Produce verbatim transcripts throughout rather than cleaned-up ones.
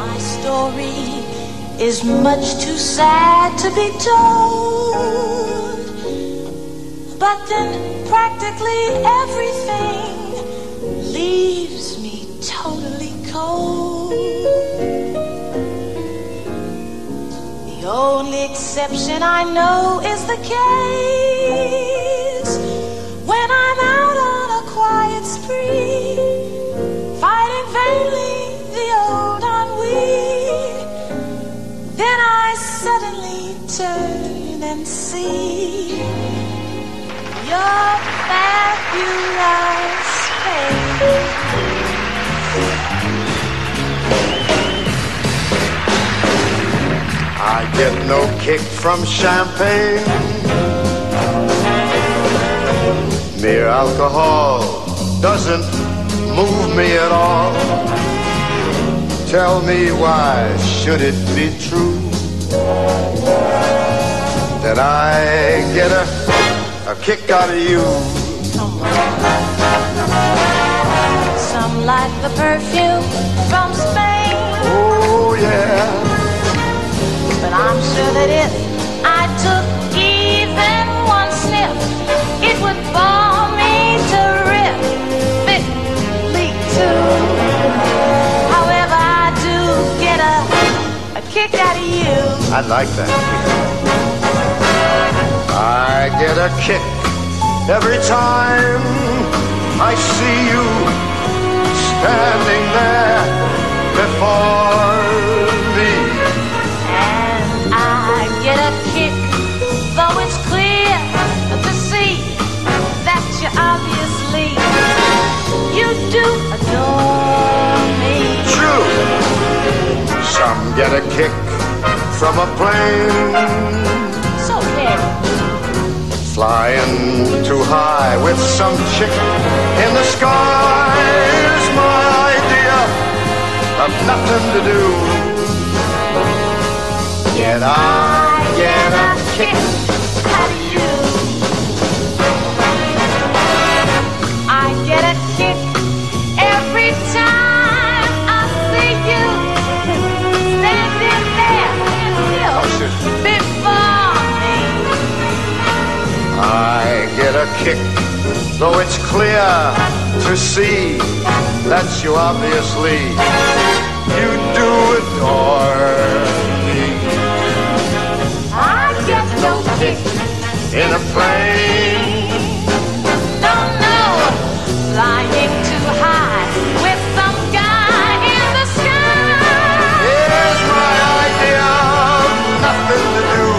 My story is much too sad to be told, but then practically everything leaves me totally cold. The only exception I know is the case when I'm out on a quiet spree, fighting vainly the old ennui. Then I suddenly turn and see your fabulous face. I get no kick from champagne. Mere alcohol doesn't move me at all. Tell me, why should it be true that I get a, a kick out of you? Some like the perfume from Spain. Oh yeah. But I'm sure that if I took even one sniff, it would bore me terrifically too. However, I do get a, a kick out of you. I like that. I get a kick every time I see you standing there before me. And I get a kick, though it's clear to see that you obviously, you do adore me. True. Some get a kick from a plane, So petty. flying too high with some chick in the sky is my idea of nothing to do. Yet I get a kick out of you. I get a kick every time I see you standing there still before me. I get a kick, though it's clear to see that you obviously, you do adore me. I get no kick In a plane, no, no, flying too high with some guy in the sky. here's my idea of nothing to do.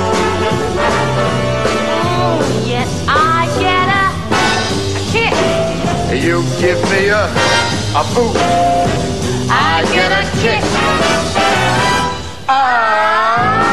Oh, yes, I get a, a kick. You give me a, a boot. I get a kick. Ah.